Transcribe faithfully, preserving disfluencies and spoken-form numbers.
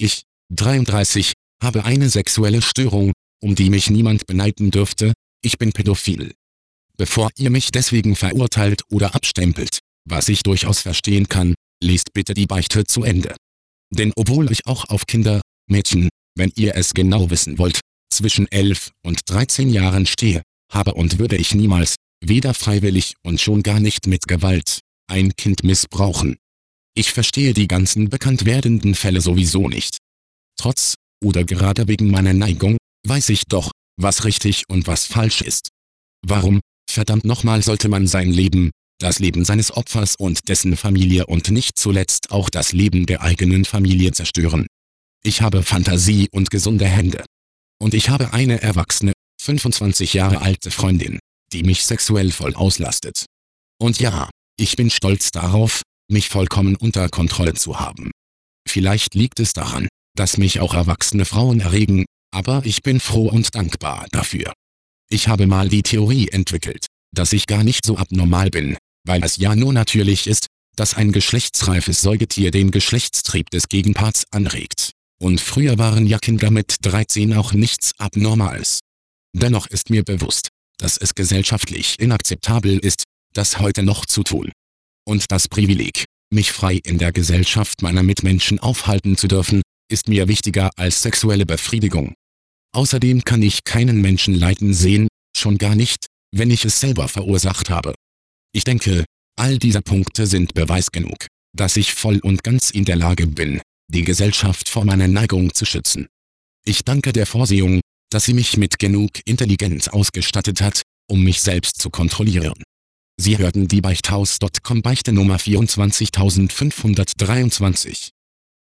Ich, dreiunddreißig, habe eine sexuelle Störung, um die mich niemand beneiden dürfte, ich bin pädophil. Bevor ihr mich deswegen verurteilt oder abstempelt, was ich durchaus verstehen kann, lest bitte die Beichte zu Ende. Denn obwohl ich auch auf Kinder, Mädchen, wenn ihr es genau wissen wollt, zwischen elf und dreizehn Jahren stehe, habe und würde ich niemals, weder freiwillig und schon gar nicht mit Gewalt, ein Kind missbrauchen. Ich verstehe die ganzen bekannt werdenden Fälle sowieso nicht. Trotz, oder gerade wegen meiner Neigung, weiß ich doch, was richtig und was falsch ist. Warum, verdammt nochmal, sollte man sein Leben, das Leben seines Opfers und dessen Familie und nicht zuletzt auch das Leben der eigenen Familie zerstören? Ich habe Fantasie und gesunde Hände. Und ich habe eine erwachsene, fünfundzwanzig Jahre alte Freundin, die mich sexuell voll auslastet. Und ja, ich bin stolz darauf, mich vollkommen unter Kontrolle zu haben. Vielleicht liegt es daran, dass mich auch erwachsene Frauen erregen, aber ich bin froh und dankbar dafür. Ich habe mal die Theorie entwickelt, dass ich gar nicht so abnormal bin, weil es ja nur natürlich ist, dass ein geschlechtsreifes Säugetier den Geschlechtstrieb des Gegenparts anregt. Und früher waren ja Kinder mit dreizehn auch nichts Abnormales. Dennoch ist mir bewusst, dass es gesellschaftlich inakzeptabel ist, das heute noch zu tun. Und das Privileg, mich frei in der Gesellschaft meiner Mitmenschen aufhalten zu dürfen, ist mir wichtiger als sexuelle Befriedigung. Außerdem kann ich keinen Menschen leiden sehen, schon gar nicht, wenn ich es selber verursacht habe. Ich denke, all diese Punkte sind Beweis genug, dass ich voll und ganz in der Lage bin, die Gesellschaft vor meiner Neigung zu schützen. Ich danke der Vorsehung, dass sie mich mit genug Intelligenz ausgestattet hat, um mich selbst zu kontrollieren. Sie hörten die Beichthaus Punkt com Beichte Nummer vierundzwanzigtausendfünfhundertdreiundzwanzig.